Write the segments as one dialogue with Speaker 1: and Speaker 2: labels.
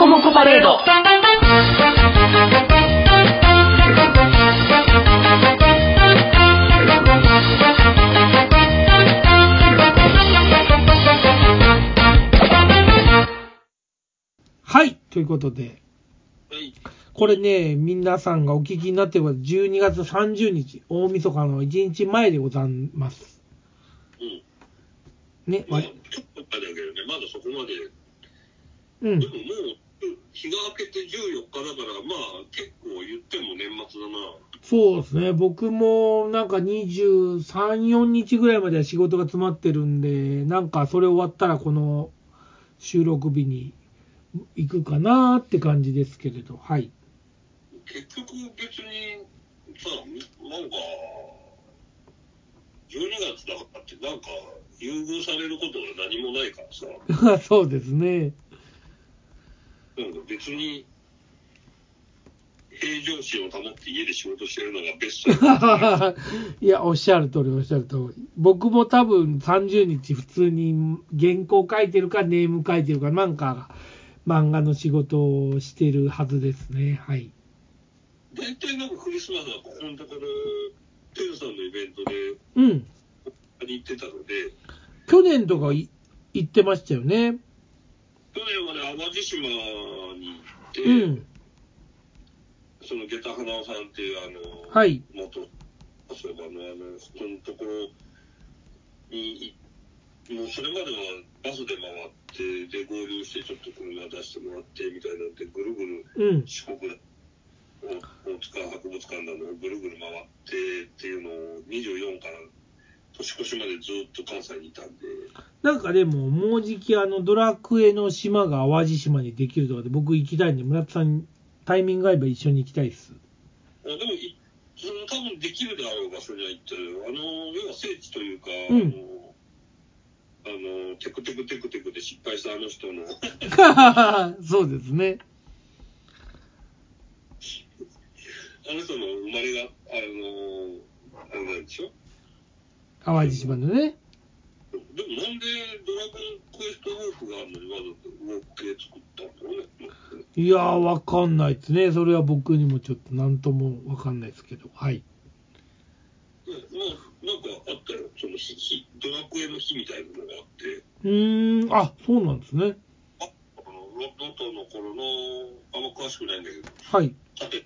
Speaker 1: コモコパレード。
Speaker 2: はい、ということで、
Speaker 3: はい、
Speaker 2: これね、皆さんがお聞きになっているのは12月30日、大晦日の1日前でございます。
Speaker 3: うん。
Speaker 2: ね、
Speaker 3: まあ、ちょっと前だけどね、まだそこまで。
Speaker 2: うん。
Speaker 3: でももう、日が明けて14日だから、まあ、結構言っても年末だな。
Speaker 2: そうですね、僕もなんか23、4日ぐらいまでは仕事が詰まってるんで、なんかそれ終わったらこの収録日に行くかなって感じですけれど、はい。
Speaker 3: 結局別にさ、なんか、12月だからってなんか優遇されることが何もないからさ。
Speaker 2: そうですね。
Speaker 3: なんか別に平常心を保って家で仕事してるのがベスト
Speaker 2: いや、おっしゃる通り、おっしゃる通り。僕も多分30日普通に原稿書いてるか、ネーム書いてるか、なんか漫画の仕事をしてるはずですね。はい。
Speaker 3: 大体なんかクリスマスはここのところ、テルさんのイベントで、
Speaker 2: うん。
Speaker 3: 行ってたので、
Speaker 2: 去年とか行ってましたよね。
Speaker 3: 去年はね、淡路島に行って、
Speaker 2: うん。
Speaker 3: その下駄花尾さんっていう
Speaker 2: はい。
Speaker 3: 元遊ばのそのところに、もうそれまではバスで回って、で、合流してちょっと車出してもらって、みたいなんで、ぐるぐる四国だ、大塚博物館などをぐるぐる回ってっていうのを24から年越しまでずっと関西にいたんで。
Speaker 2: なんかでも、もうじきドラクエの島が淡路島にできるとかで僕行きたいんで、村田さんタイミング合えば一緒に行きたいです。
Speaker 3: でもその多分できるであろう場所には行ってる。要は聖地というか、
Speaker 2: うん、
Speaker 3: テクテクテクテクで失敗したあの人の
Speaker 2: そうですね。
Speaker 3: あの人の生まれがあれなんでしょ、
Speaker 2: 淡路島のね。
Speaker 3: でもなんでドラゴンクエストウォークがあるのにわざとウォーク系作ったんだろうね。
Speaker 2: いやー、わかんないですね。それは僕にもちょっとなんともわかんないですけど、はい。
Speaker 3: まあ、なんかあったよ。そのドラクエの日みたいなのがあって。
Speaker 2: あ、そうなんですね。
Speaker 3: ロトの頃の、あんま詳しくないんだけど、
Speaker 2: はい。
Speaker 3: 盾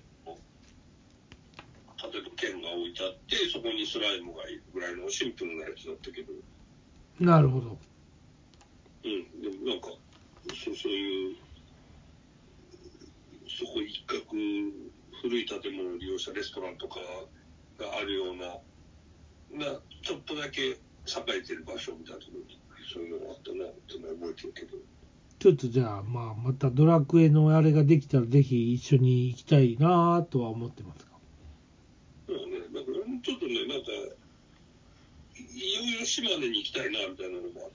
Speaker 3: と剣が置いてあって、そこにスライムがいるぐらいのシンプルなやつだったけど。
Speaker 2: なるほど。
Speaker 3: うん、でもなんか、そういう、そこ一角、古い建物を利用したレストランとかがあるような、ちょっとだけ栄えてる場所みたいなところに、そういうのがあったなっていうのは覚えてるけど。
Speaker 2: ちょっとじゃあ、またドラクエのあれができたらぜひ一緒に行きたいなとは思ってますが。
Speaker 3: そうね、なんかちょっとね、なんか、いよいよ島根に行きたいなみたいなのもあって、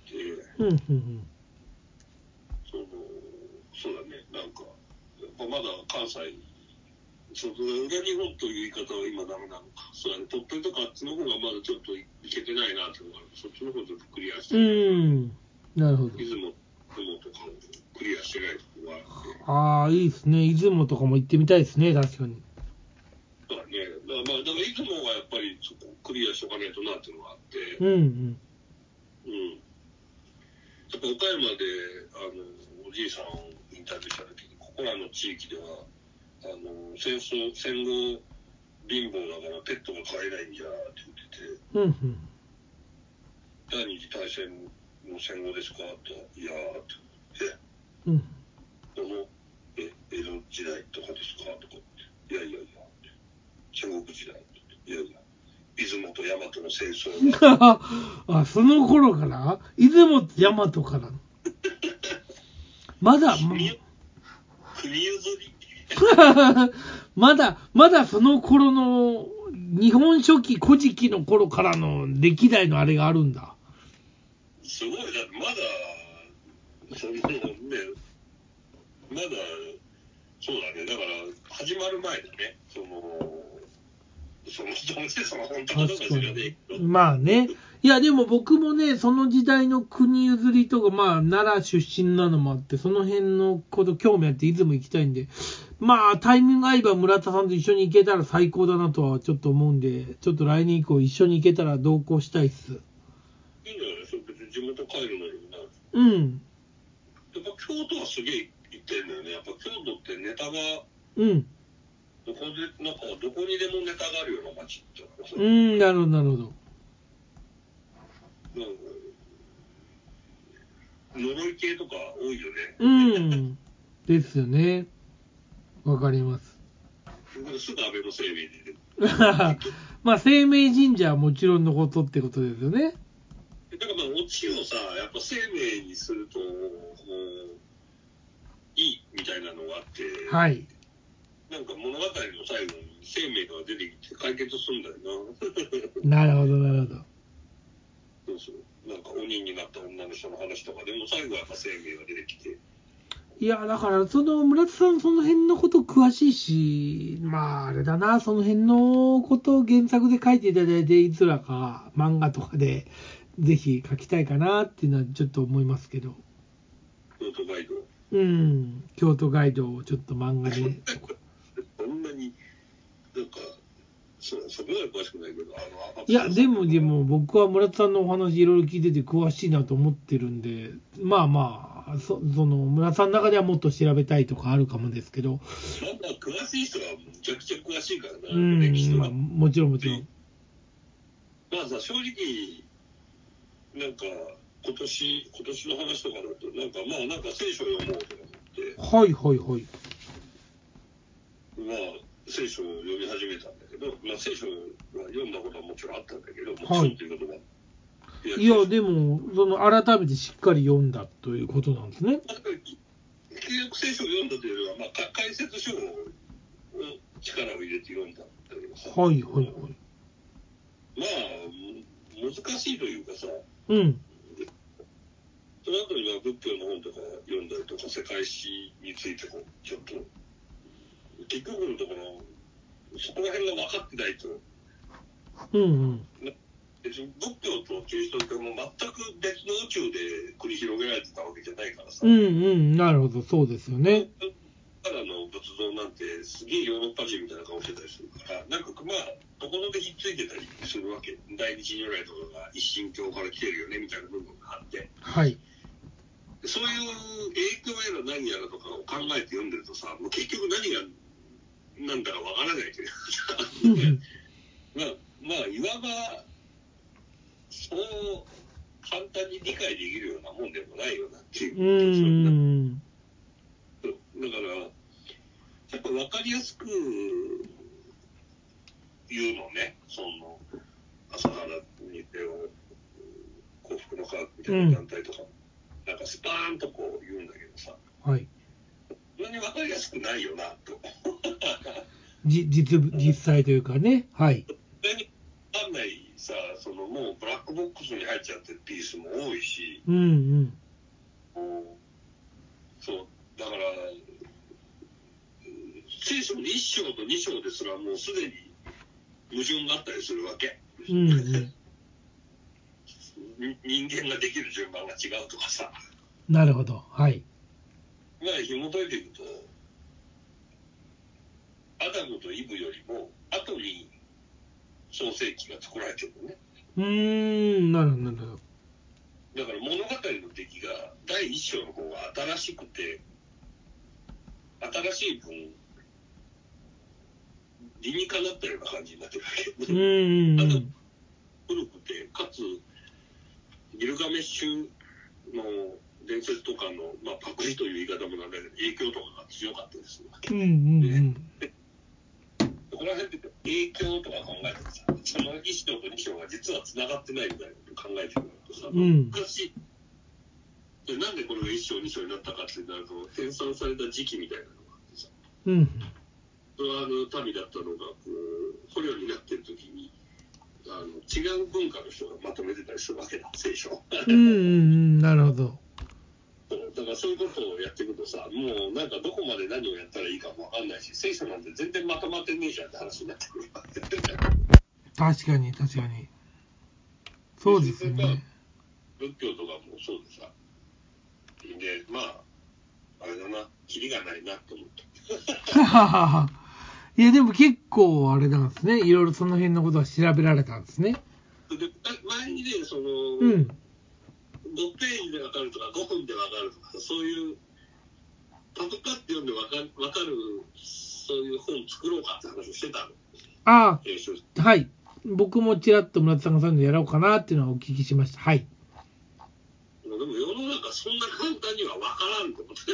Speaker 3: そうだね、なんか、やっぱまだ関西、裏日本という言い方は今ダメなのか。そうだね、鳥取とかあっちの方がまだちょっと行けてないなっていうのがある。そっちの方ちょっとクリアしてる。
Speaker 2: なるほど。
Speaker 3: 出雲とかもクリアしてないところがあって。
Speaker 2: ああ、いいですね。出雲とかも行ってみたいですね、確かに。
Speaker 3: そうだね。だから出雲はやっぱりそこクリアしとかないとなっていうのがあって。やっぱ岡山でおじいさんをインタビューした時に、ここらの地域では戦後貧乏だからペットが飼えないんじゃって言ってて、第二次大戦の戦後ですかって、いやーって言って、この江戸時代とかですかとかって、いやいやいや、戦国時代って言って、いやいや、出雲と大和の戦争が
Speaker 2: あ、その頃から出雲と大和からまだ
Speaker 3: 国譲り
Speaker 2: まだその頃の日本書紀古事記の頃からの歴代のあれがあるんだ。
Speaker 3: すごい、だってまだそのね、まだそうだね、だから始まる前だね、その本当かどうか知らねえけど。
Speaker 2: まあね、 いや、でも僕もね、その時代の国譲りとか、まあ、奈良出身なのもあって、その辺のこと興味あっていつも行きたいんで、まあ、タイミング合えば村田さんと一緒に行けたら最高だなとはちょっと思うんで、ちょっと来年以降一緒に行けたら同行したいっす。
Speaker 3: いいんじゃない？それ別に地元帰るのにもな。
Speaker 2: うん。
Speaker 3: やっぱ京都はすげえ行ってんだよね。やっぱ京都ってネタが、
Speaker 2: うん。
Speaker 3: どこにでもネタがあるような街っていうかさ。
Speaker 2: なるほど、なるほど。
Speaker 3: なんか呪い系とか多いよ
Speaker 2: ね。ですよね。わかります。
Speaker 3: すぐ安倍の生命で。
Speaker 2: まあ、生命神社はもちろんのことってことですよね。
Speaker 3: だからまあ、オチをさ、やっぱ生命にすると、もう、いいみたいなのがあって、
Speaker 2: はい。
Speaker 3: なんか物語の最後に生命が出てきて解決するんだよ
Speaker 2: な。なるほど、なるほど。
Speaker 3: そうそう。なんか鬼になった女の人の話とかでも最後はやっぱ生命が出てきて。
Speaker 2: いや、だから、村田さん、その辺のこと詳しいし、まあ、あれだな、その辺のことを原作で書いていただいて、いつらか漫画とかで、ぜひ書きたいかなっていうのはちょっと思いますけど。
Speaker 3: 京都ガイド。
Speaker 2: 京都ガイドをちょっと漫画で。
Speaker 3: そんなに、なんか、そこまで詳しくないけど、
Speaker 2: いや、でも僕は村田さんのお話いろいろ聞いてて詳しいなと思ってるんで、まあまあ、その村田さんの中ではもっと調べたいとかあるかもですけど。
Speaker 3: まあ、詳しい人はむちゃくちゃ詳しいからな、歴史とか。
Speaker 2: まあ、もちろん。
Speaker 3: まあさ、正直、なんか、今年の話とかだと、なんかまあ、なんか聖書を読もうとか思って。
Speaker 2: はい。
Speaker 3: まあ、聖書を読み始めたんだけど、まあ、聖書は読んだことはもちろんあったんだけど、もちろんということは。
Speaker 2: いや、でも、改めてしっかり読んだということなんですね。
Speaker 3: 旧約聖書を読んだというよりは、まあ、解説書を力を入れて読んだんだけどさ。
Speaker 2: はい。
Speaker 3: まあ、難しいというかさ、
Speaker 2: うん。
Speaker 3: その後には仏教の本とか読んだりとか、世界史についてちょっと、結局のところ、そこら辺が分かってないと、別に仏教とキリスト教も全く別の宇宙で繰り広げられてたわけじゃないからさ。
Speaker 2: なるほど、そうですよね。
Speaker 3: からの仏像なんてすげえヨーロッパ人みたいな顔してたりするから、なんかまあ、ところでひっついてたりするわけ。大日如来とかが一神教から来てるよねみたいな部分があって。
Speaker 2: はい。
Speaker 3: そういう影響やら何やらとかを考えて読んでるとさ、もう結局何がなんだかわからないというかまあ、いわば、そう簡単に理解できるようなもんでもないよなっていう。だから、やっぱ分かりやすく言うのね、朝原にせよ、幸福の科学みたいな団体とか、なんかスパーンと言うんだけどさ、
Speaker 2: はい。
Speaker 3: そんなに分かりやすくないよなと。
Speaker 2: 実際というかね、はい。
Speaker 3: それに分かんないさ、もうブラックボックスに入っちゃってるピースも多いし、そう、だから、聖書の1章と2章ですらもうすでに矛盾があったりするわけ。人間ができる順番が違うとかさ。
Speaker 2: なるほど、はい。
Speaker 3: まあ、紐解いていくと、アダムとイブよりも後に創世記が作られてるのね。
Speaker 2: なるほど。
Speaker 3: だから物語の出来が第1章の方が新しくて、新しい分、理にかなったような感じになってるわけ。古くて、かつ、ギルガメッシュの伝説とかの、まあ、パクリという言い方もなんだけど、影響とかが強かったりするわけ。ここら辺で影響とか考えてさ、その1章と2章が実は繋がってないみたいなことを考えてくるとさ、難しい。なんでこれが1章2章になったかってなると、編纂された時期みたいなのがあってさ、それは民だったのが捕虜になってる時に違う文化の人がまとめてたりするわけだ、聖書。
Speaker 2: なるほど。
Speaker 3: だからそういうことをやっていくとさ、もうなんかどこまで何をやったらいいかもわかんないし、聖書なんて全然まとまってねえじゃんって話になってくる。
Speaker 2: 確かに。 そうですね。
Speaker 3: 仏教とかもそうでさ。で、まあ、あれだな、キリがないなと思った。
Speaker 2: いや、でも結構あれなんですね。いろいろその辺のことは調べられたんですね。
Speaker 3: で、前にね、
Speaker 2: うん。
Speaker 3: 5ページでわかるとか、5分でわかるとか、そういう、パパパって読んでわかる、そういう本作ろうかって話をしてたの。
Speaker 2: ああ、はい。僕もちらっと村田さんがそういうのやろうかなっていうのはお聞きしました。はい。
Speaker 3: でも世の中そんな簡単にはわからんと思って。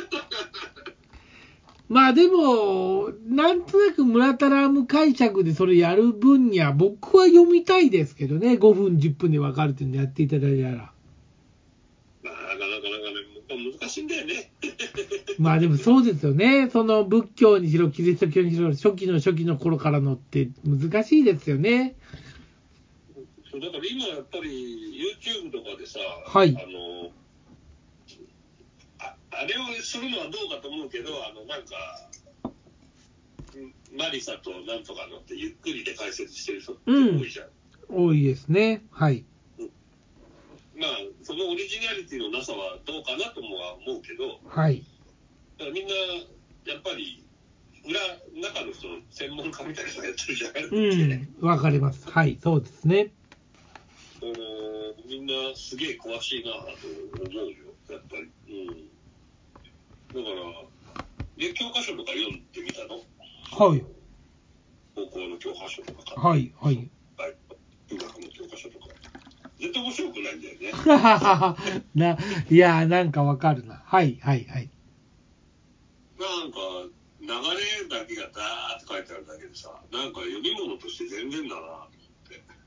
Speaker 2: まあでも、なんとなく村田ラーム解釈でそれやる分には僕は読みたいですけどね。5分、10分でわかるっていうのやっていただいたら。
Speaker 3: まあ、なかなかね、難しいんだよね。
Speaker 2: まあでもそうですよね。その仏教にしろ、キリスト教にしろ、初期の頃からのって難しいですよね。
Speaker 3: そうだから今やっぱり YouTube とかでさ、
Speaker 2: はい。
Speaker 3: あれをするのはどうかと思うけど、なんか、マリサとなんとかのってゆっくりで解説してる人って多いじゃん。
Speaker 2: 多いですね。はい。
Speaker 3: まあ、そのオリジナリティのなさはどうかなともは思うけど、
Speaker 2: はい。
Speaker 3: だからみんな、やっぱり、中の人の専門家みたいな人がやってるじゃない。
Speaker 2: わかります。はい、そうですね。
Speaker 3: みんなすげえ詳しいなと思うよ、やっぱり。だから、教科書とか読んでみたの？
Speaker 2: はい。
Speaker 3: 高校の教科書とか。
Speaker 2: はいはい。
Speaker 3: 中学の教科書とか。絶対面白くないんだよね。
Speaker 2: いやー、なんかわかるな。はいはいはい。
Speaker 3: なんか、流れだけがダーって書いてあるだけでさ、なんか読み物として全然だなと思って。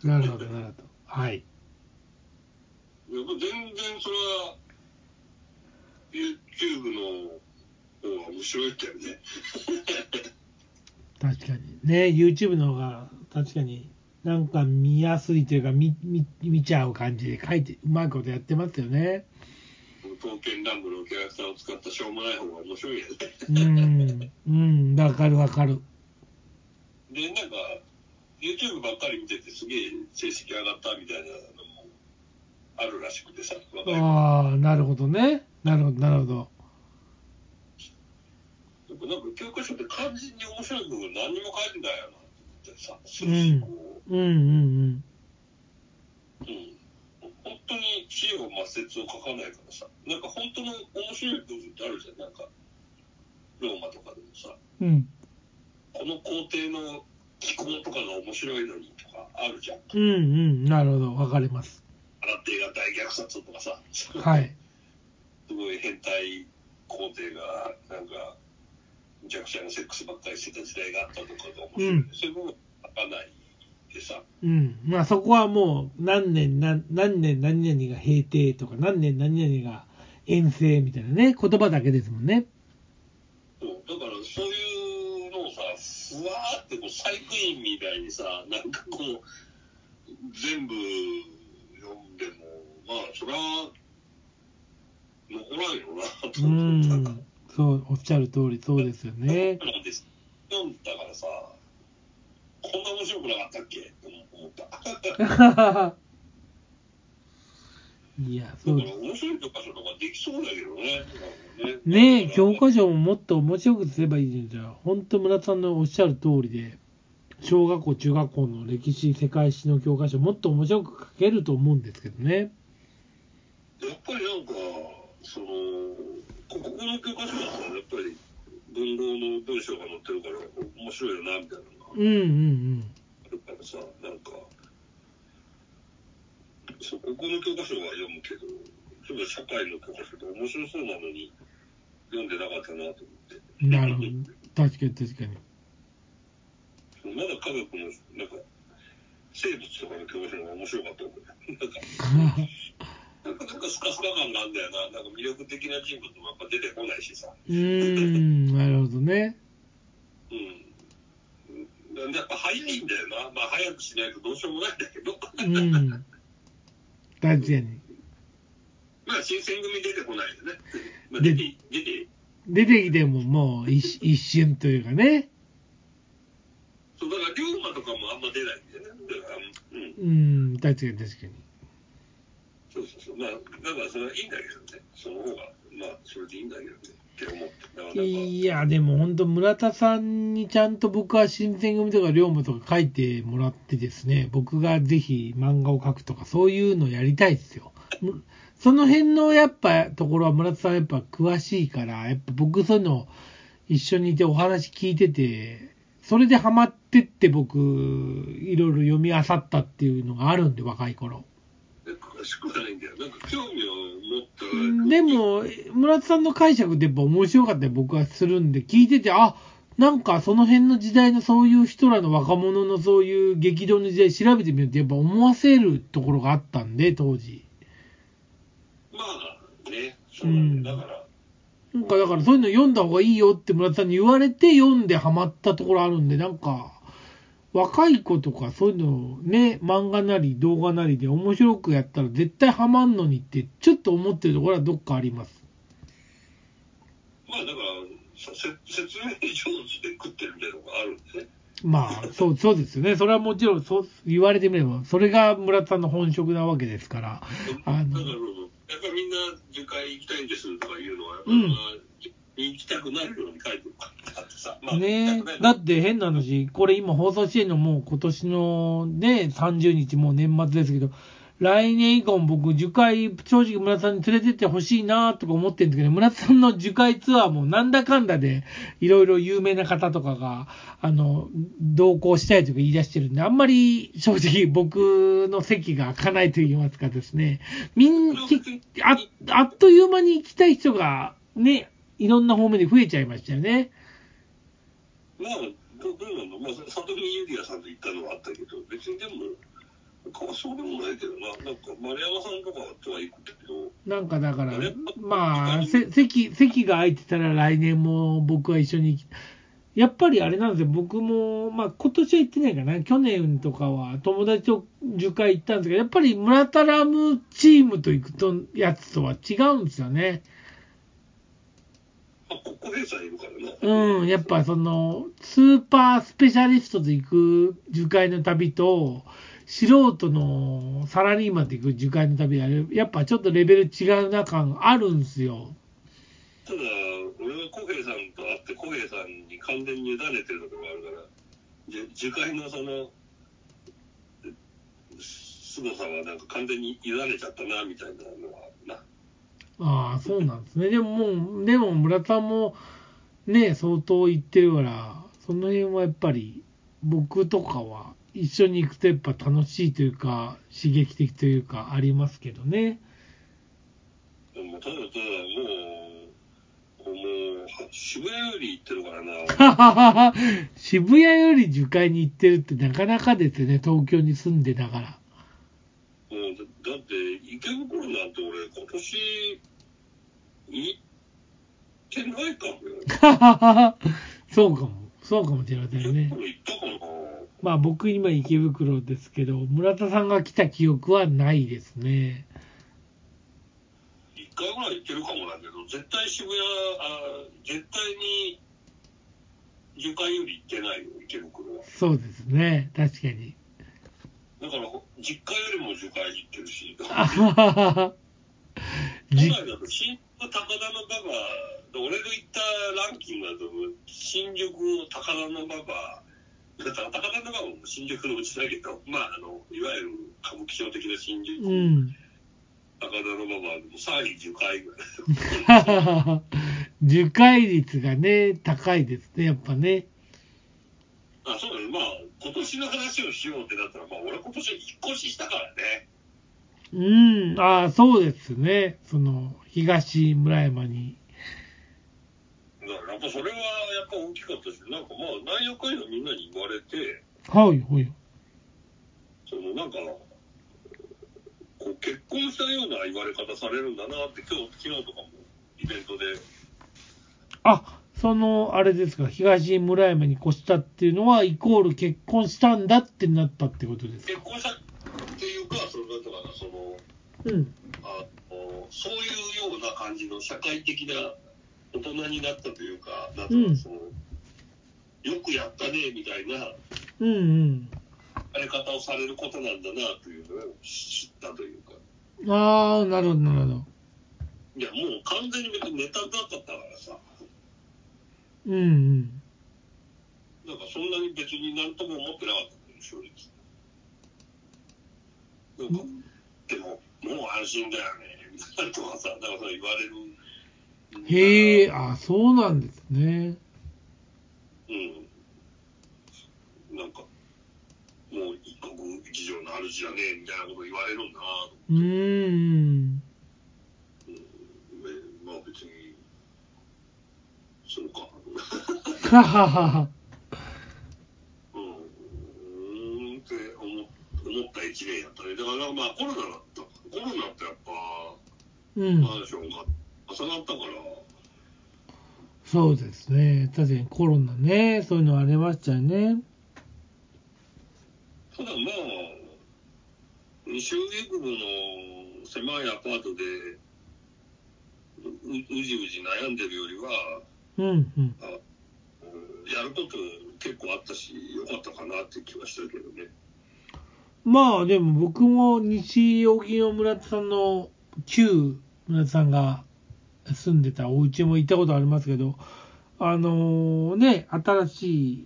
Speaker 2: なるほど、なるほど。はい。
Speaker 3: やっぱ全然それは、YouTube の方が面白いんだよね。
Speaker 2: 確かに。ね、YouTube の方が確かになんか見やすいというか、見ちゃう感じで書いて、うまいことやってますよね。
Speaker 3: 刀剣乱舞のキャラクターを使ったしょうもない方が面白いよね。
Speaker 2: わかるわかる。
Speaker 3: で、なんか、YouTube ばっかり見ててすげえ成績上がったみたいなのもあるらしくてさ、
Speaker 2: ああ、なるほどね。なるほど、なるほど。
Speaker 3: なんか教科書って肝心に面白い部分何にも書いてないよなってさ、本当に知恵を抹殺を書かないからさ、なんか本当の面白い部分ってあるじゃん、なんか、ローマとかでもさ、この皇帝の気候とかが面白いのにとかあるじゃん。
Speaker 2: なるほど、わかります。
Speaker 3: 新手が大虐殺とかさ、
Speaker 2: はい。
Speaker 3: すごい変態皇帝が、なんか、むちゃくちゃなセックスばっかりしてた時代があったとかが面白い。そういうものが書かないでさ。
Speaker 2: まあそこはもう何年何々が平定とか何年何々が遠征みたいなね、言葉だけですもんね。
Speaker 3: そう、だからそういうのをさ、ふわーってこう細工員みたいにさ、なんかこう、全部読んでも、まあそれは残らんよなと思った。
Speaker 2: そう、おっしゃる通りそうですよね。
Speaker 3: 読んだからさ、こんな面白くなかったっけって思った。
Speaker 2: いや、そう
Speaker 3: だから面白い教科書とかできそうだけどね。
Speaker 2: ねえ、教科書ももっと面白くすればいいんじゃん。本当村田さんのおっしゃる通りで、小学校、中学校の歴史、世界史の教科書、もっと面白く書けると思うんですけどね。
Speaker 3: やっぱりなんか、国語の教科書だったら、やっぱり文豪の文章が載ってるから面白いよな、みたいなのがあるからさ、なんか、国語の教科書は読むけど、例えば社会の教科書って面白そうなのに読んでなかったなと思って。
Speaker 2: なるほど。確かに確かに。
Speaker 3: まだ科学の、なんか、生物とかの教科書の方が面白かったもんね。なんかスカスカ感があるんだよな。なんか魅力的な人物もやっぱ出てこないしさ。
Speaker 2: なるほどね。
Speaker 3: やっぱ早いんだよな。まあ早くしないとどうしようもないんだけど。
Speaker 2: 確かに。
Speaker 3: まあ新選組出てこないよね。まあ、
Speaker 2: 出てきてももう一瞬というかね。
Speaker 3: そうだから龍馬とかもあんま出ないんだよね。だから
Speaker 2: 確かに確かに。
Speaker 3: そうそうそう。まあ、だからそれはいいんだけどね。その方が、まあ、それでいいんだけどね。って思って。だから
Speaker 2: いや、でも本当、村田さんにちゃんと僕は新選組とか龍馬とか書いてもらってですね、僕がぜひ漫画を描くとか、そういうのやりたいですよ。その辺のやっぱところは村田さんやっぱ詳しいから、やっぱ僕そういうの一緒にいてお話聞いてて、それでハマってって僕、いろいろ読み漁ったっていうのがあるんで、若い頃。
Speaker 3: 詳しくはないんだよ。なんか興味を持った。
Speaker 2: でも、村田さんの解釈ってやっぱ面白かったり僕はするんで、聞いてて、あ、なんかその辺の時代のそういう人らの若者のそういう激動の時代調べてみるとやっぱ思わせるところがあったんで、当時。
Speaker 3: まあね、そうなんだよ。だから。
Speaker 2: だからそういうの読んだ方がいいよって村田さんに言われて読んでハマったところあるんで、なんか、若い子とかそういうのね、漫画なり動画なりで面白くやったら絶対ハマんのにってちょっと思ってるところはどっかあります。
Speaker 3: まあだから説明上手で食ってるみたいなのがあるんですね。
Speaker 2: まあそうですよね。それはもちろんそう言われてみればそれが村田さんの本職なわけですから。
Speaker 3: だからやっぱりみんな樹海行きたいんですとかいうのは、行きたくなるように書いてるからってさ、まあ、
Speaker 2: ね、だって変な話、これ今放送してるのもう今年のね30日もう年末ですけど、来年以降も僕樹海正直村田さんに連れてってほしいなとか思ってるんですけど、村田さんの樹海ツアーもなんだかんだでいろいろ有名な方とかが同行したいとか言い出してるんで、あんまり正直僕の席が開かないと言いますかですね、あっという間に行きたい人がね、いろんな方面で増えちゃいましたよね。
Speaker 3: まあ、どうなの、まあ、里見ゆりやさんと行ったのはあったけど、別にでも、そうでもないけどな、なんか丸山さんとかとは行くけど、
Speaker 2: なんかだから、まあ、席が空いてたら来年も僕は一緒に、やっぱりあれなんですよ、僕も、まあ今年は行ってないかな、去年とかは友達と10回行ったんですけど、やっぱり村田ラムチームと行くとやつとは違うんですよね。
Speaker 3: 小平さんいるからな。
Speaker 2: やっぱその、スーパースペシャリストと行く樹海の旅と、素人のサラリーマンと行く樹海の旅は、やっぱちょっとレベル違うな感あるんですよ。
Speaker 3: ただ、俺は小平さんと会って小平さんに完全に委ねてるところがあるから、樹海のその、凄さはなんか完全に委ねちゃったな、みたいなのはあるな。
Speaker 2: ああ、そうなんですね。でも村田さんもね、相当行ってるから、その辺はやっぱり僕とかは一緒に行くとやっぱ楽しいというか、刺激的というかありますけどね。
Speaker 3: でもただもう渋谷より行ってるからな。
Speaker 2: 渋谷より樹海に行ってるってなかなかですよね、東京に住んでながら。
Speaker 3: もうだって池袋なんて俺今年行ってないかもよ。
Speaker 2: そうかもしれませんね。
Speaker 3: 池袋行ったかな。
Speaker 2: まあ僕今池袋ですけど、村田さんが来た記憶はないですね。
Speaker 3: 1回ぐらい行ってるかもだけど、絶対絶対に樹海より行ってないよ、池袋は。
Speaker 2: そうですね、確かに。
Speaker 3: だから実家よりも樹海に行ってるし。都内だと新宿高田馬場、俺の行ったランキングだと新宿高田馬場、高田馬場も新宿のうちだけど、まあいわゆる歌舞伎町的な新宿、高田馬場でも3位樹海ぐらい。
Speaker 2: 樹海率がね、高いですね、やっぱね。
Speaker 3: そうだね、まあ今年の話をしようってなったら、まあ俺今年引っ越ししたからね。
Speaker 2: そうですね。その東村山に。
Speaker 3: だからやっぱそれはやっぱ大きかったし、なんかまあなんやかんやみんなに言われて、
Speaker 2: はい。
Speaker 3: そのなんかこう結婚したような言われ方されるんだなって昨日とかもイベントで。
Speaker 2: あれですか、東村山に越したっていうのはイコール結婚したんだってなったってことですか。
Speaker 3: 結婚したっていうか、そのなんとかな、そういうような感じの社会的な大人になったというか、なんとかよくやったねみたいなやり方をされることなんだなというのを知ったというか。
Speaker 2: ああ、なるほど、なるほど。
Speaker 3: いや、もう完全に別にネタなかったからさ。
Speaker 2: うんうん。
Speaker 3: なんかそんなに別になんとも思ってなかったんだよ、正直。なんか、でも、もう安心だよね、みたいなとかさ、なんかそう言われる。
Speaker 2: へえ、あ、そうなんですね。
Speaker 3: うん。なんか、もう一国一城の主だね、みたいなこと言われるんだなと思って。まあ別に、そうか。
Speaker 2: はははは。
Speaker 3: って思った一年やったね。だからまあコロナってやっぱ、マンションが重なったから。
Speaker 2: そうですね。確かにコロナね、そういうのありましたよね。
Speaker 3: ただまあ、西荻窪の狭いアパートでうじうじ悩んでるよりは、やること結構あったし、よかったかなって気はしたけどね。
Speaker 2: まあでも僕も西荻野村田さんの旧村田さんが住んでたお家も行ったことありますけど、ね、新しい、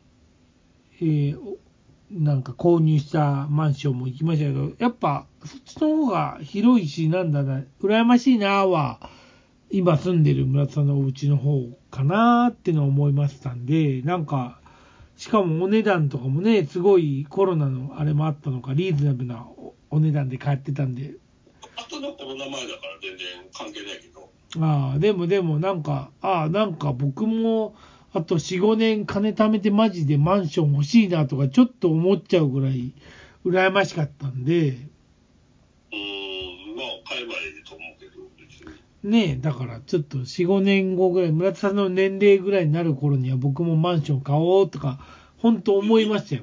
Speaker 2: なんか購入したマンションも行きましたけど、やっぱそっちの方が広いし、なんだな、羨ましいなは、今住んでる村田さんのお家の方かなっていうのは思いましたんで、なんか、しかもお値段とかもね、すごいコロナのあれもあったのか、リーズナブルなお値段で買ってたんで。
Speaker 3: 後のコロナ前だから全然関係ないけど。
Speaker 2: でもなんか、なんか僕も、あと4、5年金貯めてマジでマンション欲しいなとかちょっと思っちゃうぐらい羨ましかったんで。
Speaker 3: まあ買えばいいと思うけど、別に。
Speaker 2: ねえ、だからちょっと4、5年後ぐらい、村田さんの年齢ぐらいになる頃には僕もマンション買おうとか、本当思いましたよ。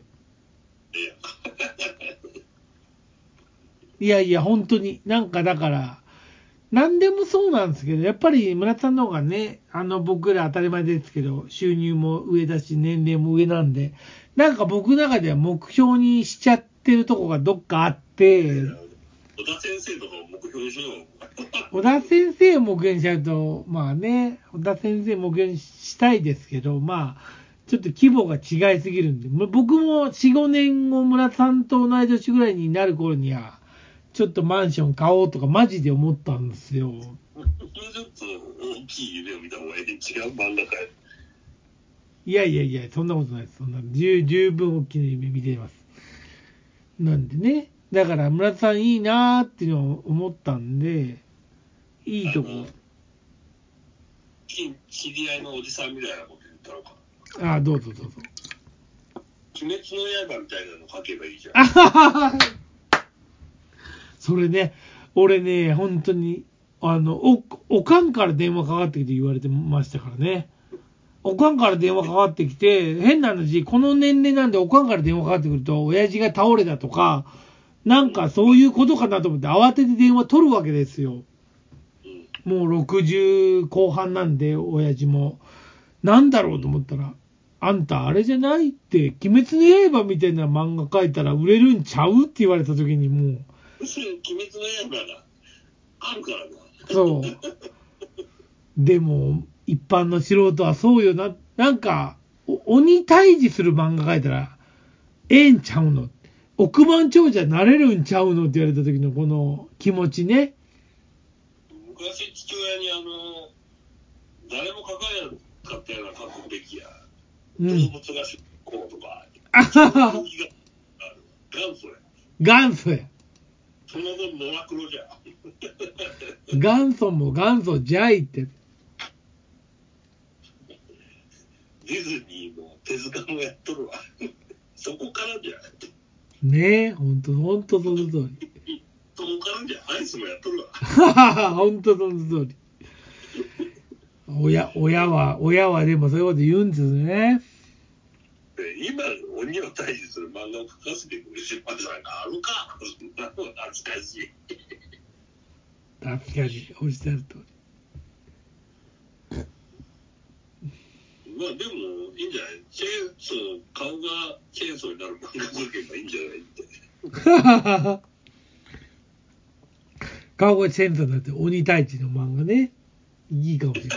Speaker 2: いやいや、本当に。なんかだから、何でもそうなんですけど、やっぱり村田さんの方がね、僕ら当たり前ですけど、収入も上だし、年齢も上なんで、なんか僕の中では目標にしちゃってるとこがどっかあって、
Speaker 3: 小田先生とかを目標にしよう。
Speaker 2: 小田先生を目標にしちゃうと、まあね、小田先生を目標にしたいですけど、まあ、ちょっと規模が違いすぎるんで、僕も4、5年後、村田さんと同い年ぐらいになる頃には、ちょっとマンション買おうとか、マジで思ったんですよ。
Speaker 3: もうちょっと大きい夢を見た方がいい。違う漫画かよ。
Speaker 2: いや、そんなことないです。そんな十分大きな夢見てます。なんでね、だから村田さんいいなーっていうのを思ったんで、いいとこ。
Speaker 3: 知り合いのおじさんみたいなこと言ったのか。
Speaker 2: どうぞ。
Speaker 3: 鬼滅の刃みたいなの書けばいいじゃん。
Speaker 2: それね、俺ね、本当に、おかんから電話かかってきて言われてましたからね。おかんから電話かかってきて、変な話、この年齢なんでおかんから電話かかってくると、親父が倒れたとか、なんかそういうことかなと思って慌てて電話取るわけですよ。もう60後半なんで、親父も。なんだろうと思ったら、あんたあれじゃないって、鬼滅の刃みたいな漫画描いたら売れるんちゃうって言われた時にもう。
Speaker 3: 鬼滅の刃があるからな。
Speaker 2: そう。でも、一般の素人はそうよな。なんか、鬼退治する漫画描いたら、ええんちゃうの。億万長者なれるんちゃうのって言われた時のこの気持ちね。
Speaker 3: 昔父親に誰も書かなかったような書くべきや。動物が出向とか。元祖や。
Speaker 2: 元祖や。
Speaker 3: その分ノラクロじゃ。
Speaker 2: 元祖も元祖じゃいって。
Speaker 3: ディズニーも手塚もやっとるわ。そこからじゃ。
Speaker 2: ねえ、ほんとその通り。
Speaker 3: そこからじゃ、アイスもやっとるわ。
Speaker 2: ほんとその通り。親はでもそういうこと言うんですね。
Speaker 3: 今、鬼を退治する漫画を書かせてくれる出版社なんかあるか。そんなの懐かしい。
Speaker 2: 確かに、おっしゃる通り。
Speaker 3: まあでもいいんじゃない。チェーンソー、顔がチェーンソーになる漫画描けばいいんじゃないって。
Speaker 2: 顔がチェンソーになって鬼太一の漫画ね。いいかもしれない。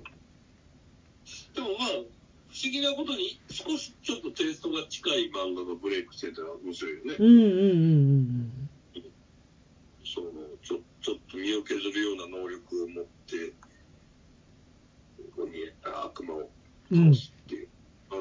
Speaker 3: でもまあ、不思議なことに少しちょっとテイストが近い漫画がブレイクしてたら面白いよね。そのちょっと身を削るような能力を持って悪魔を倒すっていう、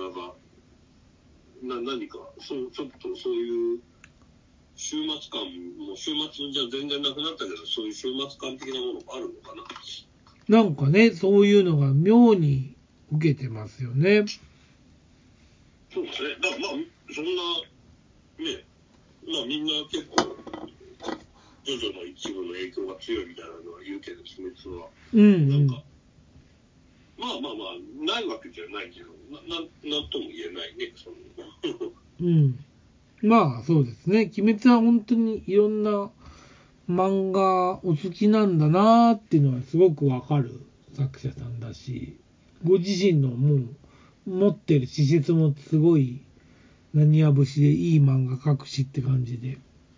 Speaker 3: 何かちょっとそういう週末感も週末じゃ全然なくなったけど、そういう週末感的なものもあるのかな。
Speaker 2: なんかね、そういうのが妙に受けてますよね。
Speaker 3: そうですね。だからまあそんなね、まあみんな結構ジョジョの一部の影響が強いみたいなのは言うけど、鬼滅は。なんかまあないわけじゃないけど、なんとも言えないね。
Speaker 2: まあそうですね。鬼滅は本当にいろんな漫画お好きなんだなーっていうのはすごくわかる作者さんだし、ご自身のもう持ってる施設もすごい何や節でいい漫画描くしって感じで。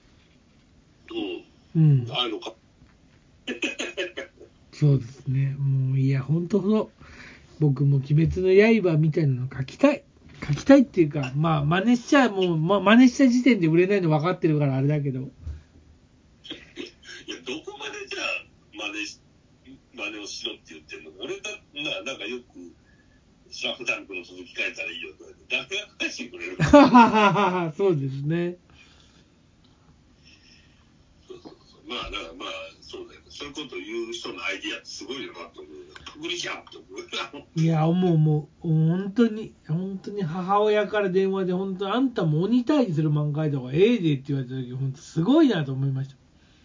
Speaker 2: あるのか。そうですね。もういや本当僕も鬼滅の刃みたいなの描きたいっていうか、まあ真似しちゃもう、真似した時点で売れないの分かってるからあれだけど。いや
Speaker 3: どこまでじゃあ真似をしろって言ってんの。俺だなんかよくスラフダンクの続き書いたらいいよとか言って、誰が返してくれるか。
Speaker 2: そうですね。
Speaker 3: まあだからまあそうだよね。そういうことを言う人のアイディアってすごいよなと思う。パクリじゃんと思う。
Speaker 2: いやもう本当に母親から電話で本当あんたも鬼退治する漫画描いた方がええでって言われた時本当すごいなと思いました。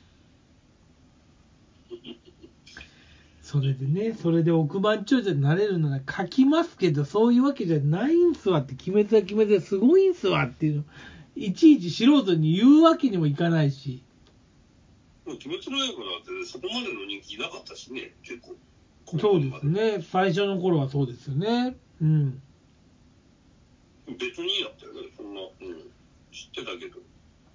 Speaker 2: それで億万長者になれるなら書きますけど、そういうわけじゃないんすわって、鬼滅は鬼滅ですごいんすわっていうのいちいち素人に言うわけにもいかないし。
Speaker 3: 鬼滅の刃だってそこまでの人気なかったしね、結構。
Speaker 2: そうですね、最初の頃はそうですよね。
Speaker 3: 別にやったよね、そんな、知ってたけど。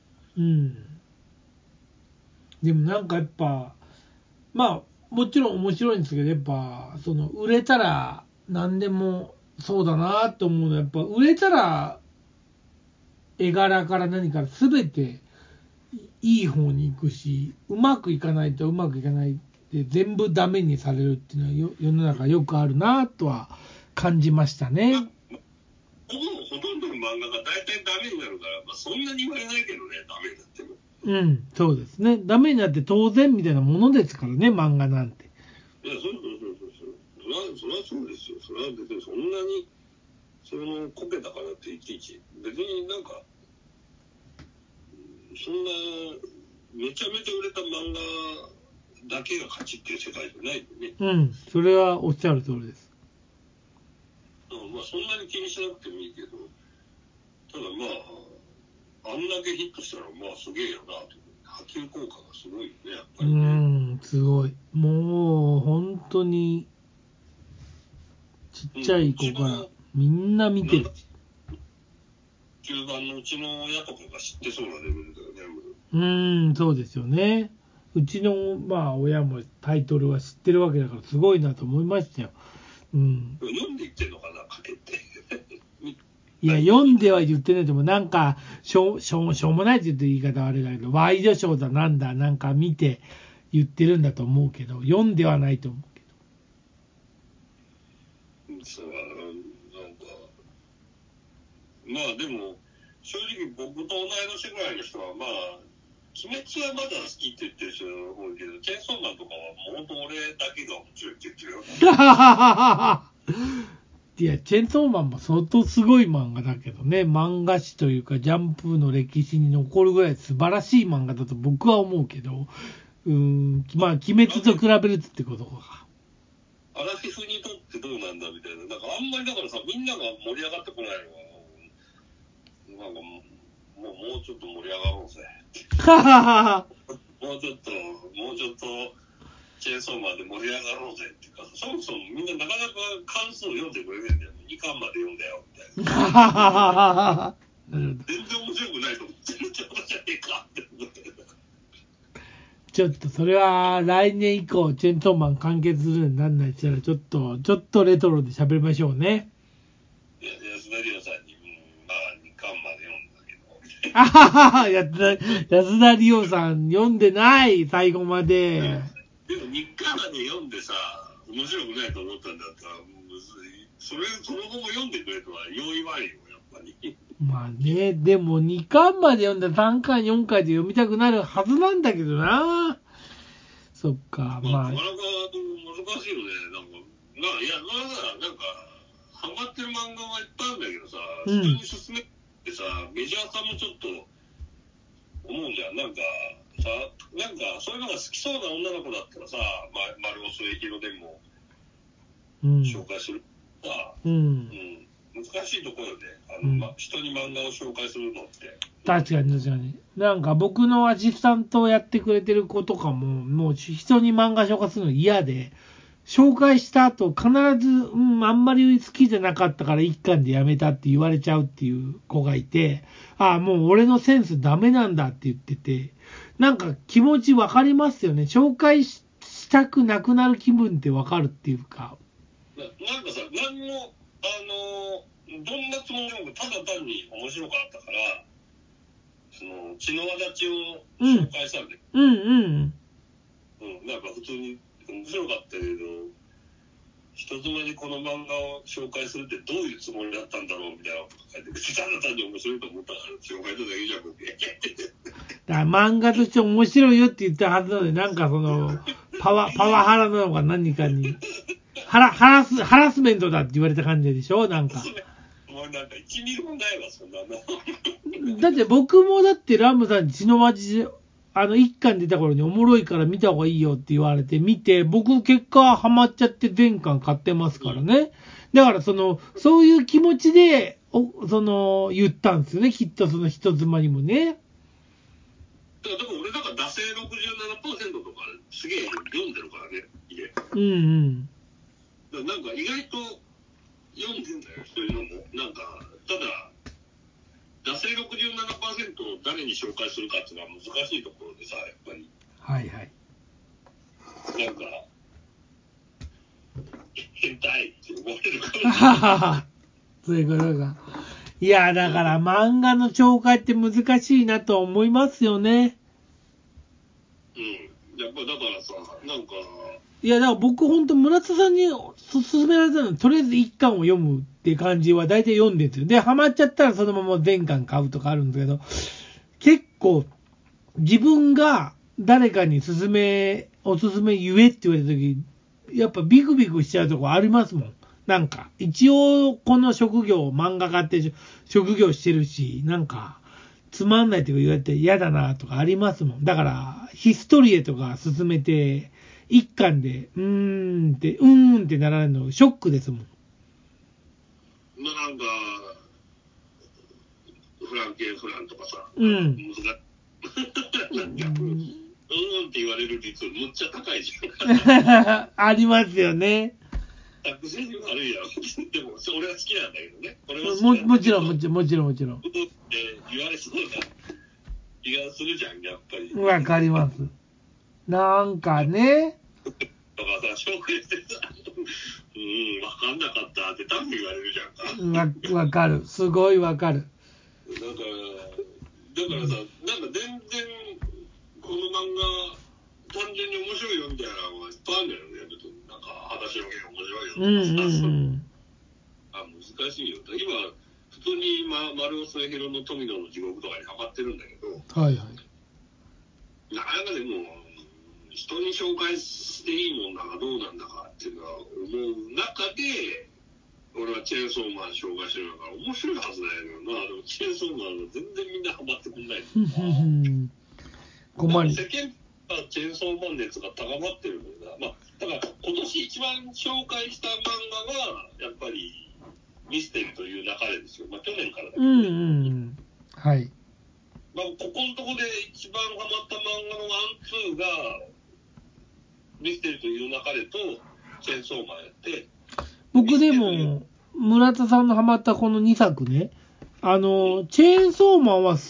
Speaker 2: でもなんかやっぱまあもちろん面白いんですけど、やっぱその売れたら何でもそうだなって思うのは、やっぱ売れたら絵柄から何から全ていい方に行くし、うまくいかないとうまくいかないで全部ダメにされるっていうのは世の中よくあるなとは感じましたね。
Speaker 3: ほとんどの漫画が大体ダメになるから、そんなに言われないけどね、ダメになっても。
Speaker 2: そうですね。ダメになって当然みたいなものですからね、漫画なんて。
Speaker 3: いや、そう。それはそうですよ。それは別にそんなに、こけたからっていちいち、別になんか、そんな、めちゃめちゃ売れた漫画だけが勝ちっていう世界じゃないよね。
Speaker 2: それはおっしゃる通りです。
Speaker 3: そんなに気にしなくてもいいけど、ただあんだけヒットしたらすげえよなと。波及効果がすごいよね、やっぱりね。
Speaker 2: すごい。もう本当にちっちゃい子からみんな見てる。
Speaker 3: 中盤のうちの親とかが知ってそうなレベルだよ
Speaker 2: ね。そうですよね。うちの親もタイトルは知ってるわけだからすごいなと思いましたよ。
Speaker 3: 読んでいってんのかな、かけて。
Speaker 2: いや、読んでは言ってないでも、なんかしょうもないって言って言い方はあれだけど、ワイドショーだなんだ、なんか見て言ってるんだと思うけど、読んではないと思うけ
Speaker 3: ど。そう、なんか、でも、正直僕と同い年ぐらいの人は、鬼滅はまだ好きって言ってる人が多いけど、チェンソーマンとかは本当俺だけが面白いって言ってるよ。
Speaker 2: いや、チェンソーマンも相当すごい漫画だけどね、漫画史というか、ジャンプの歴史に残るぐらい素晴らしい漫画だと僕は思うけど、鬼滅と比べるってことか。
Speaker 3: アラフィフにとってどうなんだみたいな、あんまりだからさ、みんなが盛り上がってこないのは、もうちょっと盛り上がろうぜ。もうちょっと、チェーンソーマンで盛り上がろうぜっていうか、そもそもみんななかなか関数を読んでくれないんだよ。2巻まで読んだよ、みたいな。全然面白くないと思ってるんじゃねえかって思ってる。
Speaker 2: ちょっとそれは来年以降チェーンソーマン完結するようになんないしたらちょっとレトロで喋りましょうね。
Speaker 3: 安田理央さんに、まあ2巻まで読んだけど。
Speaker 2: あはは安田理央さん読んでない最後まで。
Speaker 3: でも2巻まで読んでさ、面白くないと思ったんだったら、その後も読んでくれとはよう言わんよ、やっぱり。
Speaker 2: まあね、でも2巻まで読んだら3巻4巻で読みたくなるはずなんだけどな。そっか、まあ。
Speaker 3: なかなか難しいよね。いや、なんか、ハマってる漫画はいっぱいあるんだけどさ、人に勧めてさ、メジャーさんもちょっと思うんじゃん。なんか、そういうのが好きそうな女の子だったらさ、丸尾末広でも紹介するとか、難しいところよね。人に漫画を紹介するのって。
Speaker 2: 確かに。なんか僕のアシスタントをやってくれてる子とかも、もう人に漫画紹介するの嫌で、紹介した後必ず、あんまり好きじゃなかったから一巻でやめたって言われちゃうっていう子がいて、もう俺のセンスダメなんだって言ってて、なんか気持ちわかりますよね。紹介したくなくなる気分ってわかるっていうか。
Speaker 3: なんかさ、どんなつもりでもただ単に面白かったから、血の輪立ちを紹介したんで。なんか普通に面白かったけど、人妻にこの漫画を紹介するってどういうつもりだったんだろうみたいなこと書いて、ただ単に面白いと思ったから紹介しただけじゃん、僕。
Speaker 2: だから漫画として面白いよって言ったはずなので、なんかパワハラなのか何かに、ハラスメントだって言われた感じでしょなんか。
Speaker 3: もうなんか1ミリもないわ、そんなの。
Speaker 2: だって僕もだってラムさん血の町一巻出た頃におもろいから見た方がいいよって言われて見て、僕結果ハマっちゃって全巻買ってますからね。だからそういう気持ちで、言ったんですよね、きっと人妻にもね。
Speaker 3: だから俺なんか惰性 67% とかすげえ読んでるからね、家。なんか意外と読んでんだよ、そういうのも。なんか、ただ、惰性 67% を誰に紹介するかっていうのは難しいところでさ、やっぱり。
Speaker 2: はいはい。
Speaker 3: なんか、変態って思われるから。
Speaker 2: そういうことか。いや、だから漫画の紹介って難しいなと思いますよね。
Speaker 3: やっぱだからさ、なんか。
Speaker 2: いや、だから僕ほんと村田さんに勧められたのは、とりあえず一巻を読むって感じは大体読んでるんですよ。で、ハマっちゃったらそのまま全巻買うとかあるんですけど、結構自分が誰かにおすすめ言えって言われた時、やっぱビクビクしちゃうとこありますもん。なんか、一応この職業、漫画家って職業してるし、なんか、つまんないとか言われて嫌だなとかありますもん。だから、ヒストリエとか進めて、一巻で、ってならないの、ショックですもん。
Speaker 3: なんか、フランとかさ、って言われる率むっちゃ高いじゃん。
Speaker 2: ありますよね。
Speaker 3: 悪性に悪いやん。でも、俺は好きなんだけどね。
Speaker 2: もちろん。って言われそうな
Speaker 3: 気がするじゃん、やっぱり。
Speaker 2: わかります。なんかね。
Speaker 3: とかさ、紹介してさ、わかんなかったって多分言われるじゃんか。
Speaker 2: わかる。すごいわかる。
Speaker 3: だからさ、なんか全然、この漫画、単純に面白いよみたいなのがいっぱいあるんだよね。なんか、話の芸面白いよとかさ。難しいよ。今、普通に丸尾末広の富野の地獄とかにハマってるんだけど、
Speaker 2: はいはい。
Speaker 3: なかなかでも、人に紹介していいもんだかどうなんだかっていうのは思う中で、俺はチェーンソーマン紹介してるから面白いはずだよな。でもチェーンソーマンは全然みんなハマってくんないんだよ。世間はチェーンソーマン熱が高まってるんだよな。だから今年一番紹介した漫画は、やっぱりミステリという流れですよ。去年からだけどね。
Speaker 2: はい。
Speaker 3: ここのところで一番ハマった漫画のワンツーが、ミステリという流れとチェーンソーマンやって、
Speaker 2: 僕でも、村田さんのハマったこの2作ね、チェーンソーマンはすっ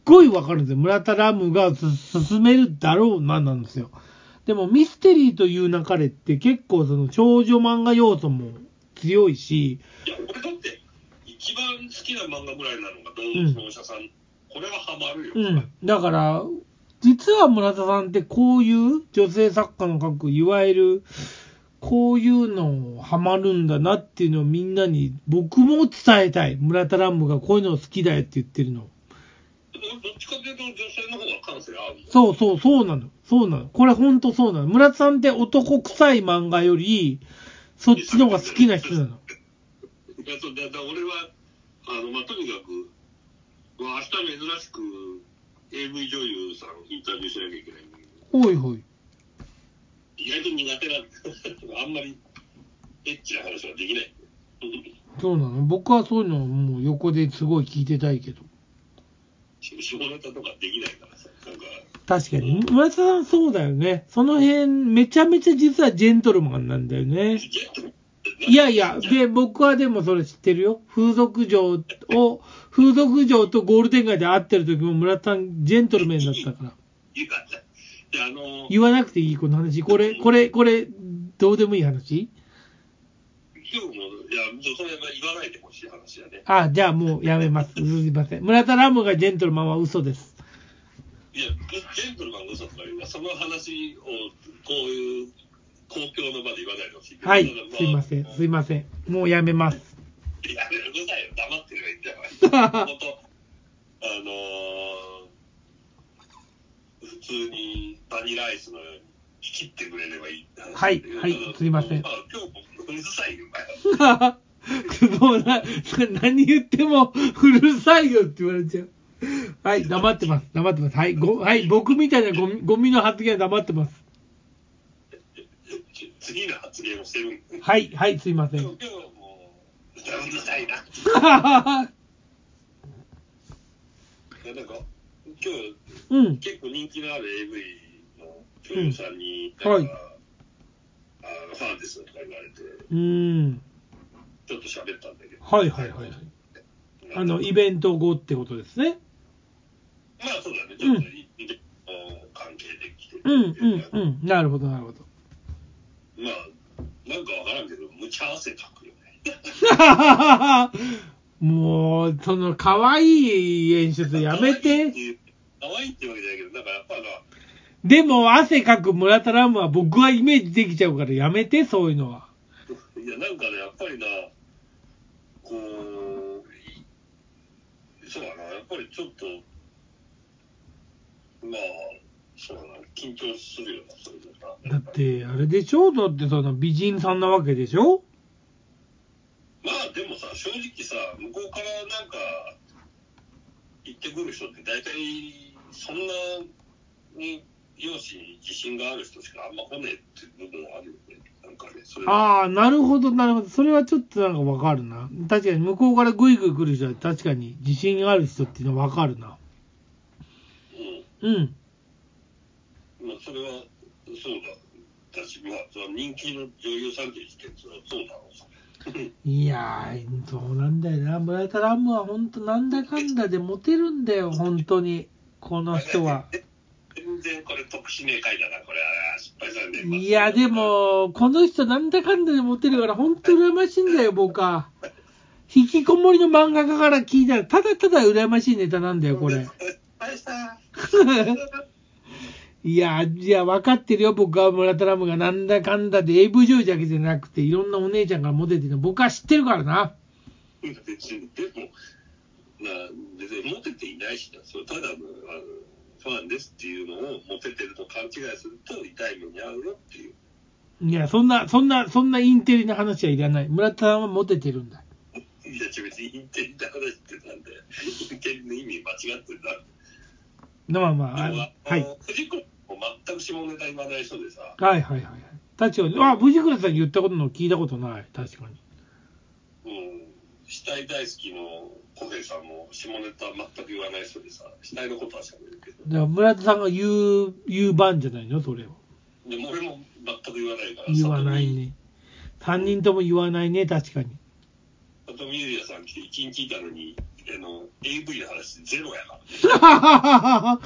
Speaker 2: ごいわかるんですよ。村田ラムが進めるだろうな、なんですよ。でもミステリーという流れって結構その少女漫画要素も強いし。
Speaker 3: いや、俺だって一番好きな漫画ぐらいなのが動物のお医者さん。これはハマるよ。
Speaker 2: うん。だから、実は村田さんってこういう女性作家の書く、いわゆる、こういうのハマるんだなっていうのをみんなに僕も伝えたい。村田ラムがこういうの好きだよって言ってるの。
Speaker 3: どっちかというと女性の方が感性ある。
Speaker 2: そうなの。そうなの。これほんとそうなの。村田さんって男臭い漫画より、そっちの方が好きな人なの。
Speaker 3: いや、そうだ俺は、まあ、とにかく、まあ、明日珍しく AV 女優さんインタビューしなきゃいけないんだけど。
Speaker 2: ほいほい。
Speaker 3: 意外と苦手なんで、あんまりエッチな話はできない。
Speaker 2: そうなの。僕はそういうのをもう横ですごい聞いてたいけど。
Speaker 3: 下ネタとかできないからさ、なんか。
Speaker 2: 確かに。村田さんそうだよね。その辺、めちゃめちゃ実はジェントルマンなんだよね。いやいや、で、僕はでもそれ知ってるよ。風俗嬢とゴールデン街で会ってる時も村田さんジェントルメンだったから。言わなくていい、この話。これ、どうでもいい話？
Speaker 3: 今日も、いや、それは言わないでほしい話だね。
Speaker 2: あ、じゃあもうやめます。すみません。村田ラムがジェントルマンは嘘です。
Speaker 3: いや、ジェントルマンが嘘とかいうのは、その話をこういう公共の場で言わないでほしい。
Speaker 2: はい、すいません、すいません。もうやめます。
Speaker 3: いや、うるさいよ、黙ってればいいんじゃない。本当、普通にバニラアイスのように切ってくれればいいって話。
Speaker 2: はい、はい、すいません。
Speaker 3: 今日もうるさいよ、お前。
Speaker 2: 何言ってもうるさいよって言われちゃう。はい、黙ってます。はい、僕みたいなゴミの発言は黙ってます。
Speaker 3: 次の発言をしてる。
Speaker 2: はい、すいません。
Speaker 3: 今日もうるさいな。なんか今日、結構人気のある AV の女優さんに、はい、ファンですとか言われて、ちょっと喋ったんだけど。はい。
Speaker 2: イベント後ってことですね。
Speaker 3: まあそうだね、ちょっとイベント関係で来てる。
Speaker 2: なるほど。まあ、なんか
Speaker 3: わからんけど、むちゃ汗かくよね。
Speaker 2: もう、その、可愛い演出やめて。
Speaker 3: 可愛いってわけじゃないけど、なんかやっぱ
Speaker 2: でも、汗かく村田ラムは僕はイメージできちゃうからやめて、そういうのは。
Speaker 3: いや、なんかね、やっぱりな、こう、そうだな、やっぱりちょっと、まあ、そうだな、緊張するよな、そういうのな。
Speaker 2: だって、あれでしょ？だってその美人さんなわけでしょ？
Speaker 3: まあでもさ、正直さ、向こうからなんか行ってくる人って大体そんなに容姿に自信がある人しかあんま来ねえっていう部分はあるよね。なんかね、それは。
Speaker 2: ああ、なるほど。それはちょっとなんかわかるな。確かに向こうからグイグイ来る人は確かに自信がある人っていうのはわかるな。
Speaker 3: まあそれはそうだ。私まあ人気の女優さんとしてそうだろうさ。
Speaker 2: いやー、そうなんだよな。村田ラムは本当なんだかんだでモテるんだよ、本当に。この人は。
Speaker 3: 全然これ特殊名回だな、これ。失敗されね。
Speaker 2: いや、でも、この人なんだかんだでモテるから本当羨ましいんだよ、僕は。引きこもりの漫画家から聞いたら、ただただ羨ましいネタなんだよ、これ。失敗した。いや、分かってるよ、僕は村田ラムがなんだかんだで AV 女優だけじゃなくて、いろんなお姉ちゃんからモテてるの、僕は知ってるからな。
Speaker 3: 別に、でも、別にモテていないしな、ただのファンですっていうのをモテてると勘違いすると痛い目に遭うよっていう。
Speaker 2: いや、そんなインテリな話はいらない。村田さんはモテてるんだ。
Speaker 3: いや、別にインテリな話ってなんだよ。インテリの意味間違ってるな。
Speaker 2: まあ、
Speaker 3: はい。藤倉も全く下ネタ言わない人でさ。
Speaker 2: はい。確かに。藤倉さんに言ったことの聞いたことない。確かに。
Speaker 3: 死体大好きの小平さんも下ネタ全く言わない人でさ、死体のことは喋るけど。
Speaker 2: だから村田さんが言う番じゃないの、それを。
Speaker 3: でも俺も全く言わないから。
Speaker 2: 言わないね。3人とも言わないね、確かに。
Speaker 3: 里見ゆりやさん来て1日いたのに、 AV の話ゼロやから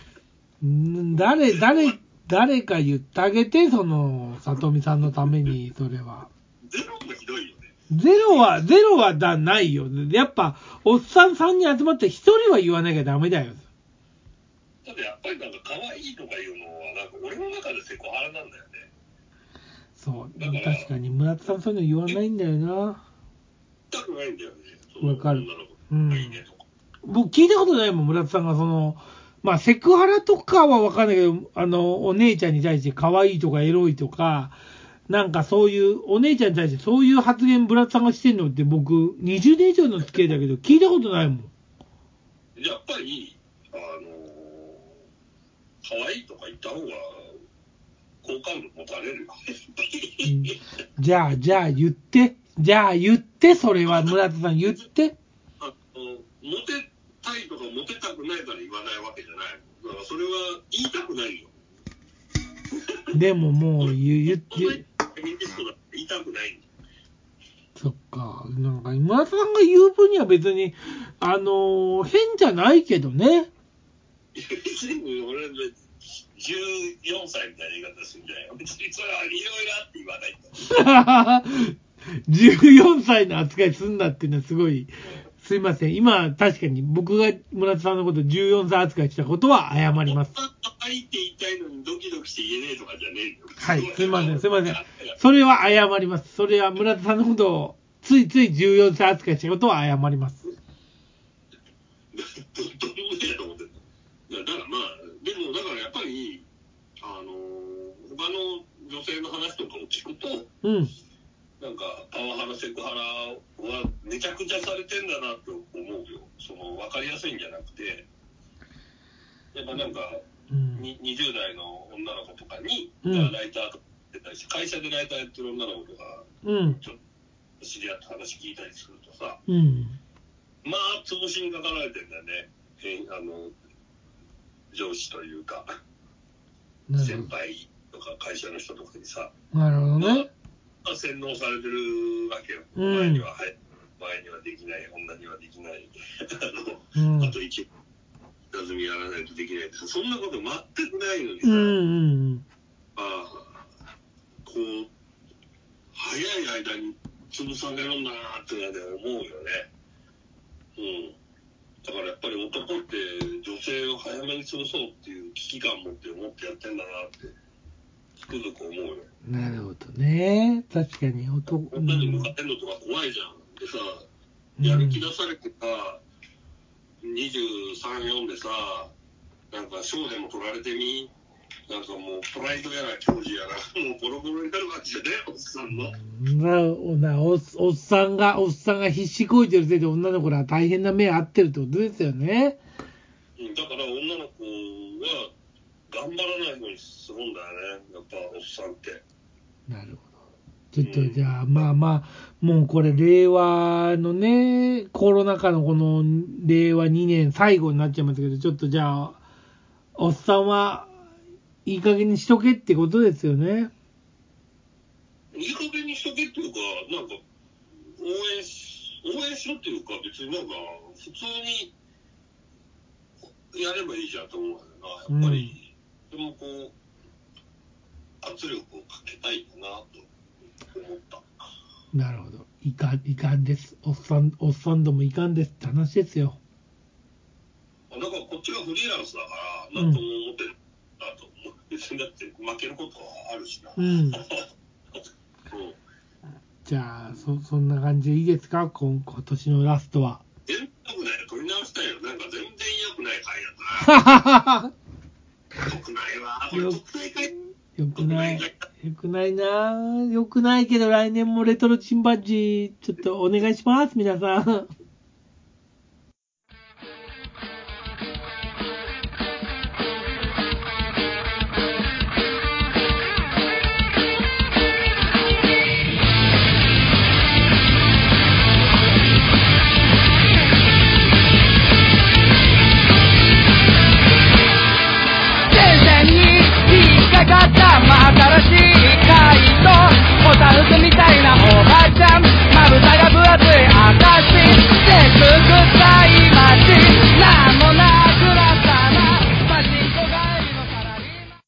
Speaker 2: 誰か言ってあげて、その、さとみさんのために、それは。
Speaker 3: ゼロもひどいよね。
Speaker 2: ゼロはないよ。やっぱ、おっさん3人集まって1人は言わなきゃダメだよ。
Speaker 3: ただやっぱりなんか可愛いとかいうのは、なんか俺の中でセクハラなんだよね。
Speaker 2: そう。確かに、村田さんそういうの言わないんだよな。
Speaker 3: 言いたくないんだよね。
Speaker 2: わかる。
Speaker 3: うん。いいねとか。
Speaker 2: 僕聞いたことないもん、村田さんがその、まあ、セクハラとかはわかんないけど、お姉ちゃんに対して可愛いとかエロいとか、なんかそういう、お姉ちゃんに対してそういう発言村田さんがしてんのって僕、20年以上の付き合いだけど、聞いたことないもん。
Speaker 3: やっぱり、可愛いとか言った方が、好感度持たれるよ。
Speaker 2: じゃあ言って。それは村田さん言って。
Speaker 3: モテたいとかモテたくないから言わないわけじゃない。だからそれは言いたくないよ。
Speaker 2: でももう言って。言い
Speaker 3: たくない。
Speaker 2: そっか。なんか村田さんが言う分には別に、変じゃないけどね。
Speaker 3: 別に俺14歳みたいな言い方するんじゃないよ。別にそれはいろいろあって言わないと。
Speaker 2: 14歳の扱いすんなっていうのはすごい、すいません。今、確かに僕が村田さんのこと14歳扱いしたことは謝ります。
Speaker 3: 可愛いって言いたいのにドキドキして言えねえとかじゃねえよ。
Speaker 2: はい、すいません。それは謝ります。それは村田さんのことをついつい14歳扱いしたことは謝ります。
Speaker 3: どんなやと思ってんの。だからまあ、でもだからやっぱり、他の女性の話とかを聞くと、なんかパワハラセクハラはめちゃくちゃされてんだなって思うよ。その分かりやすいんじゃなくて、やっぱなんか、20代の女の子とかに、ライターとかやってたりして、会社でライターやってる女の子とか、ちょっと知り合った話聞いたりするとさ、まあ潰しにかかられてんだよね。上司というか、先輩とか会社の人とかにさ、
Speaker 2: なるほどね。
Speaker 3: 洗脳されてるわけよ。前にはできない、女にはできない、あと一下積みやらないとできないって、そんなこと全くないのにさ、こう、早い間に潰されるんだなってので思うよね。だからやっぱり男って女性を早めに潰そうっていう危機感持ってやってんだなってつくづく思うよ。
Speaker 2: なるほどね。確かに
Speaker 3: 女に向かってんのとか怖いじゃん。でさ、やる気出されてさ、23、4でさ、なんか賞でも取られてみ、なんかもうプライドやら教授やらもうボロボロになるわけじゃねえ、おっさんの。
Speaker 2: おっさんが必死こいてるせいで女の子ら大変な目合ってるってことですよね。
Speaker 3: だから女の子は頑張らないようにするんだよね、やっぱおっさんって。
Speaker 2: なるほど。ちょっとじゃあ、もうこれ令和のね、コロナ禍のこの令和2年最後になっちゃいますけど、ちょっとじゃあ、おっさんはいい加減にしとけってことですよね。
Speaker 3: いい加減にしとけっていうか、なんか応援しろっていうか、別になんか普通にやればいいじゃんと思うよな。やっぱり、でもこう圧力をかけたいなと思った。
Speaker 2: なるほど。いかんです。おっさんどもいかんですって話ですよ。
Speaker 3: だからこっちがフリーランスだから、なんとも思ってるなと思う。別にだって負けることはあるしな。
Speaker 2: じゃあそんな感じでいいですか、今年のラストは。
Speaker 3: 全然良くない。取り直したいよ。なんか全然良くない回やったな。良くないわ。これ国際会。良く
Speaker 2: ないけど来年もレトロチンバッジちょっとお願いします皆さん。